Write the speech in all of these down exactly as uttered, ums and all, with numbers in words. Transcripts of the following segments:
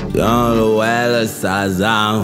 Dans le well, Sazam.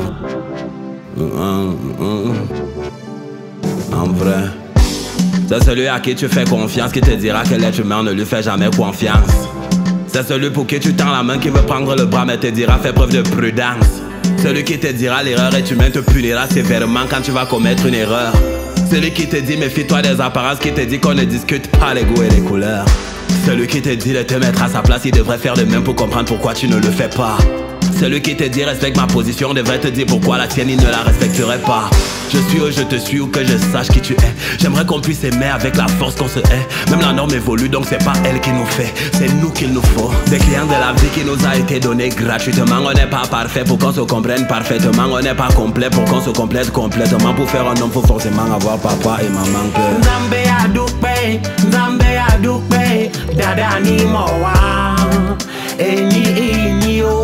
En vrai, c'est celui à qui tu fais confiance qui te dira que l'être humain ne lui fait jamais confiance. C'est celui pour qui tu tends la main qui veut prendre le bras mais te dira fais preuve de prudence. Celui qui te dira l'erreur est humaine te punira sévèrement quand tu vas commettre une erreur. Celui qui te dit méfie-toi des apparences, qui te dit qu'on ne discute pas les goûts et les couleurs. Celui qui te dit de te mettre à sa place, il devrait faire de même pour comprendre pourquoi tu ne le fais pas. Celui qui te dit respecte ma position devrait te dire pourquoi la tienne il ne la respecterait pas. Je suis où je te suis ou que je sache qui tu es. J'aimerais qu'on puisse aimer avec la force qu'on se hait. Même la norme évolue donc c'est pas elle qui nous fait, c'est nous qu'il nous faut. Des clients de la vie qui nous a été donnés gratuitement. On n'est pas parfait pour qu'on se comprenne parfaitement. On n'est pas complet pour qu'on se complète complètement. Pour faire un homme faut forcément avoir papa et maman. Nzambe adukpe, Nzambe adukpe, dada ni mowa, eni eni o.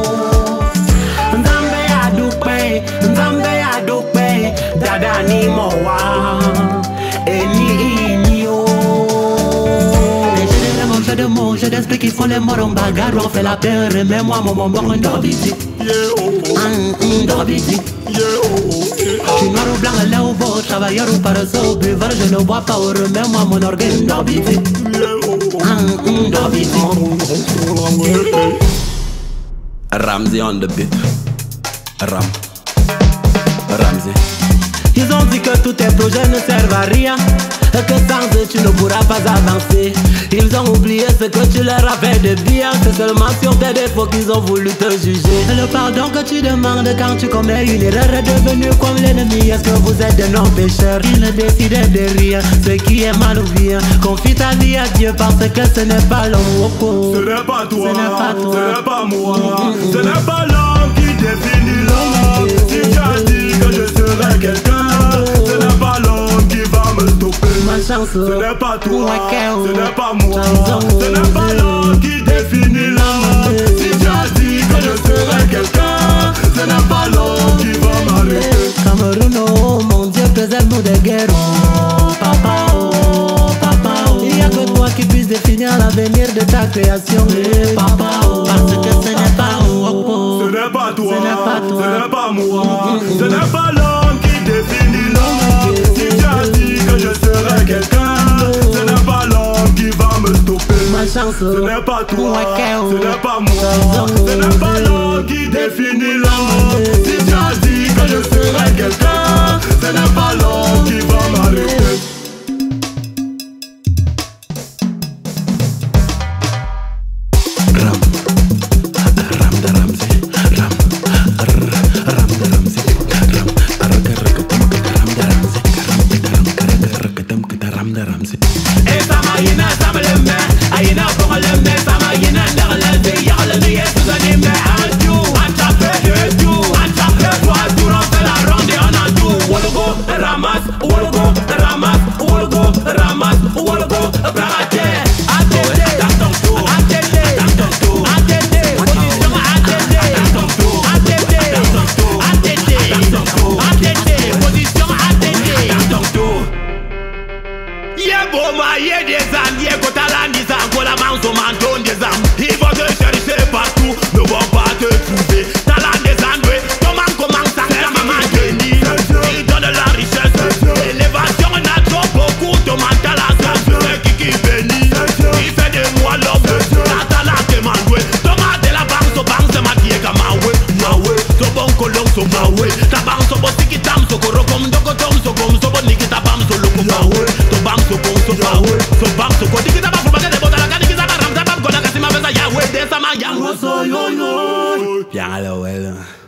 Nzambe adukpe, Nzambe adukpe, dada ni mowa, eni eni o. J'ai de mots, je t'explique qu'ils font les morts en bagarre, on fait la paix, remets-moi mon bonbon en d'obiti. Un d'obiti. Je suis noir ou blanc, là ou beau, travailleur ou paresseux, buveur, je ne bois pas, remets-moi mon orgueil d'obiti. Un d'obiti. Ramsey on the beat. Ram. Ramsey. Ils ont dit que tous tes projets ne servent à rien, et que sans eux tu ne pourras pas avancer. Ils ont oublié ce que tu leur as fait de bien. C'est seulement sur tes défauts qu'ils ont voulu te juger. Et le pardon que tu demandes quand tu commets une erreur est devenu comme l'ennemi. Est-ce que vous êtes des non-pécheurs? Ils ne décidaient de rien, ce qui est mal ou bien. Confie ta vie à Dieu parce que ce n'est pas l'homme. Ce n'est pas toi, ce n'est pas, toi. Ce n'est pas moi, ce n'est pas l'homme qui définit l'homme. Si tu as dit que je serai quelqu'un, ce n'est pas l'homme qui va me stopper. Chance, ce n'est pas toi, ce n'est pas moi, ce n'est pas l'homme qui définit l'homme. Si tu as dit que je serai quelqu'un, ce n'est pas l'homme qui va m'arrêter. Cameroun, oh mon Dieu, préserve-nous des guerres. Oh, papa, oh, papa, oh. Il n'y a que toi qui puisses définir l'avenir de ta création. Eh, papa, oh, parce que ce n'est pas oh, oh. Ce n'est pas toi, ce n'est pas, toi. Ce n'est pas moi, ce n'est pas l'homme qui définit l'homme. Si tu as dit que je serai quelqu'un, ce n'est pas l'homme qui va me stopper. Ma chance, ce n'est pas toi, oh. ce n'est pas moi, ce n'est pas l'homme qui définit l'homme. Si tu as dit que je serai quelqu'un, ce n'est pas l'homme qui va m'arrêter. Ram. Ram de Ramsey. Ram. Ram de Ramsey. Ram. Ram de Ramsey. Ram de Ramsey. Et ça m'a yéné, ça me le met. Aïna pour le met, ça m'a yéné, dans le vie. Y'a le vie, tout ça dit, mais un tout. Un tapé de tout. Un tapé, toi, tout, on fait la ronde et on a tout. Wologo, ramasse, wologo, ramasse, wologo, ramasse, wologo, bragate. Attendez, dans ton tour. Attendez, dans ton tour. Attendez, position, attendez. Dans ton tour. Attendez, dans ton tour. Attendez, dans ton tour. Attendez, position, attendez. Dans ton tour. Y'a beau mailler des âmes, y'a qu'au talent des âmes, qu'on la manche au menton des âmes. Ils vont te chercher partout, ne vont pas te trouver. Talent des âmes, oui, comment commence à faire maman génie. Il donne la richesse, l'élévation n'a trop beaucoup de mental à ça. C'est qui qui bénit, il fait de moi l'homme. La talent est manoué, Thomas de la banque, so banque, c'est maquillé comme Maoué. Maoué, so bon colon, so Maoué. Ta banque, so bon tiki tam, so koro comme dogotom, so comme so bon niki ta bam, so loco Maoué. So bam, so bon, so Maoué. So bam, so ko diki ta bam, so bagay de bota la kani ki sa ram, ta bam, ko la kasi ma besa Yahweh, de sa ma Yahweh. So yo yo. Bien alors, ouais.